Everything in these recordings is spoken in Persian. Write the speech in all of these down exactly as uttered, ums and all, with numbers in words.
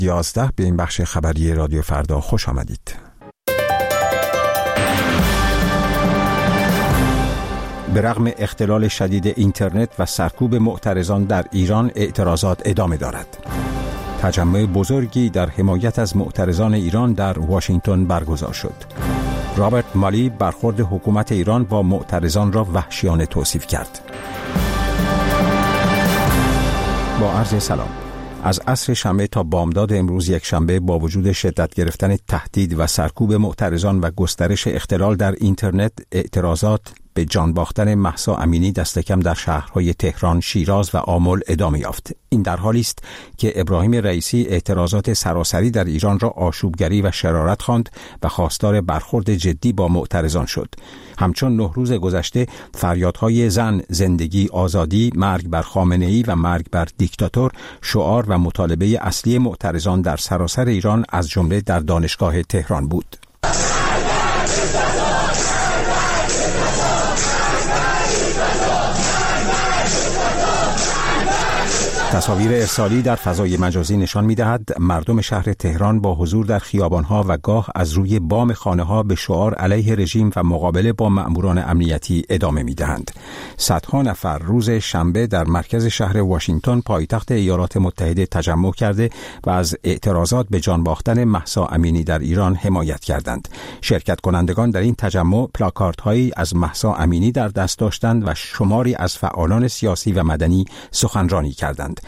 یازده به این بخش خبری رادیو فردا خوش آمدید. به رغم اختلال شدید اینترنت و سرکوب معترضان در ایران، اعتراضات ادامه دارد. تجمع بزرگی در حمایت از معترضان ایران در واشنگتن برگزار شد. رابرت مالی برخورد حکومت ایران با معترضان را وحشیانه توصیف کرد. با عرض سلام. از عصر شنبه تا بامداد امروز یک شنبه با وجود شدت گرفتن تهدید و سرکوب معترضان و گسترش اختلال در اینترنت، اعتراضات به جان باختن مهسا امینی دست کم در شهرهای تهران، شیراز و آمل ادامه یافت. این در حالی است که ابراهیم رئیسی اعتراضات سراسری در ایران را آشوبگری و شرارت خواند و خواستار برخورد جدی با معترضان شد. همچون نه روز گذشته فریادهای زن، زندگی، آزادی، مرگ بر خامنه‌ای و مرگ بر دیکتاتور شعار و مطالبه اصلی معترضان در سراسر ایران از جمله در دانشگاه تهران بود. تصاویر ارسالی در فضای مجازی نشان می‌دهد مردم شهر تهران با حضور در خیابان‌ها و گاه از روی بام خانه‌ها به شعار علیه رژیم و مقابله با مأموران امنیتی ادامه می‌دهند. صدها نفر روز شنبه در مرکز شهر واشنگتن، پایتخت ایالات متحده، تجمع کرده و از اعتراضات به جان باختن مهسا امینی در ایران حمایت کردند. شرکت کنندگان در این تجمع پلاکاردهایی از مهسا امینی در دست داشتند و شماری از فعالان سیاسی و مدنی سخنرانی کردند.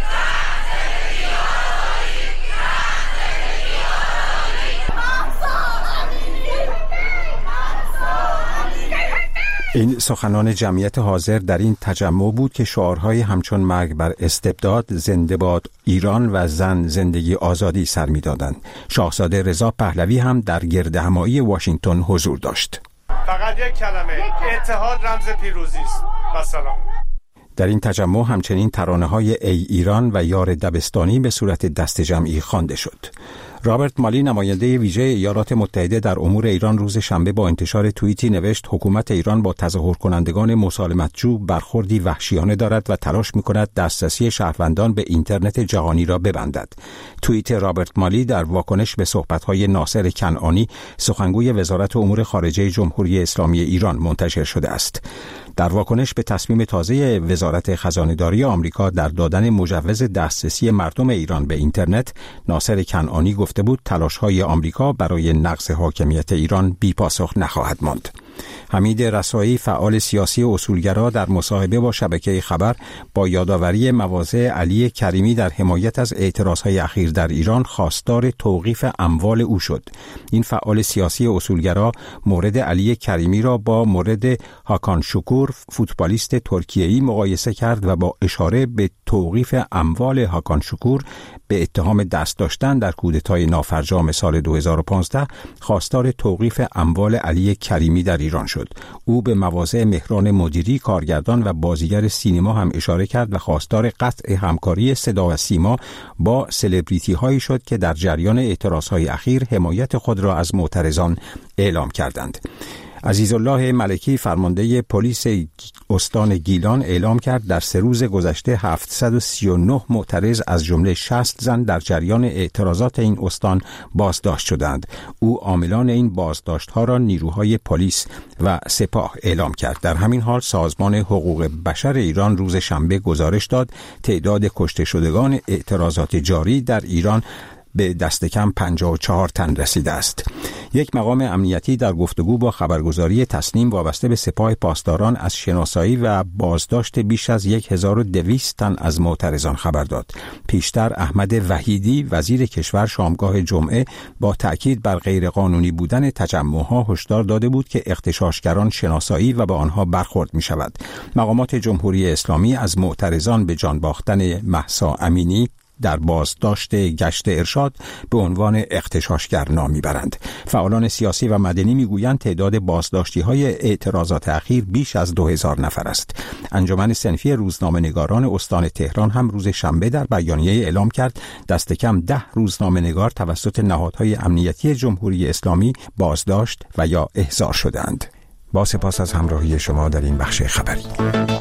این سخنان جمعیت حاضر در این تجمع بود که شعارهای همچون مرگ بر استبداد، زنده باد ایران و زن، زندگی، آزادی سر می‌دادند. شاهزاده رضا پهلوی هم در گردهمایی واشنگتن حضور داشت. فقط یک کلمه، اتحاد رمز پیروزی است. و سلام. در این تجمع همچنین ترانه‌های ای ایران و یار دبستانی به صورت دست جمعی خوانده شد. رابرت مالی، نماینده ویژه ایالات متحده در امور ایران، روز شنبه با انتشار توییتی نوشت حکومت ایران با تظاهر کنندگان مسالمتجو برخوردی وحشیانه دارد و تلاش می‌کند دسترسی شهروندان به اینترنت جهانی را ببندد. توییت رابرت مالی در واکنش به صحبت‌های ناصر کنعانی، سخنگوی وزارت امور خارجه جمهوری اسلامی ایران، منتشر شده است. در واکنش به تصمیم تازه وزارت خزانه‌داری آمریکا در دادن مجوز دسترسی مردم ایران به اینترنت، ناصر کنعانی گفته بود تلاش‌های آمریکا برای نقض حاکمیت ایران بی‌پاسخ نخواهد ماند. حمید رسایی، فعال سیاسی اصولگرا، در مصاحبه با شبکه خبر با یادآوری مواضع علی کریمی در حمایت از اعتراضهای اخیر در ایران خواستار توقیف اموال او شد. این فعال سیاسی اصولگرا مورد علی کریمی را با مورد هاکان شکور، فوتبالیست ترکیه‌ای، مقایسه کرد و با اشاره به توقیف اموال هاکان شکور به اتهام دست داشتن در کودتای نافرجام سال دو هزار و پانزده خواستار توقیف اموال علی کریمی در ایران شد. او به مواضع مهران مدیری، کارگردان و بازیگر سینما هم اشاره کرد و خواستار قطع همکاری صدا و سیما با سلبریتی هایی شد که در جریان اعتراض های اخیر حمایت خود را از معترضان اعلام کردند. عزیزالله ملکی، فرمانده پلیس استان گیلان، اعلام کرد در سه روز گذشته هفتصد و سی و نه معترض از جمله شصت زن در جریان اعتراضات این استان بازداشت شدند. او عاملان این بازداشت‌ها را نیروهای پلیس و سپاه اعلام کرد. در همین حال سازمان حقوق بشر ایران روز شنبه گزارش داد تعداد کشته شدگان اعتراضات جاری در ایران به دست کم پنجاه و چهار تن رسیده است. یک مقام امنیتی در گفتگو با خبرگزاری تسنیم وابسته به سپاه پاسداران از شناسایی و بازداشت بیش از هزار و دویست تن از معترضان خبر داد. پیشتر احمد وحیدی، وزیر کشور، شامگاه جمعه با تأکید بر غیرقانونی بودن تجمعها هشدار داده بود که اغتشاشگران شناسایی و به آنها برخورد می شود. مقامات جمهوری اسلامی از معترضان به جان باختن مهسا امینی در بازداشت گشت ارشاد به عنوان اغتشاشگر نام میبرند. فعالان سیاسی و مدنی میگویند تعداد بازداشتی‌های اعتراضات اخیر بیش از دو هزار نفر است. انجمن صنفی روزنامه‌نگاران استان تهران هم روز شنبه در بیانیه اعلام کرد دست کم ده روزنامه‌نگار توسط نهادهای امنیتی جمهوری اسلامی بازداشت و یا احضار شدند. با سپاس از همراهی شما در این بخش خبری.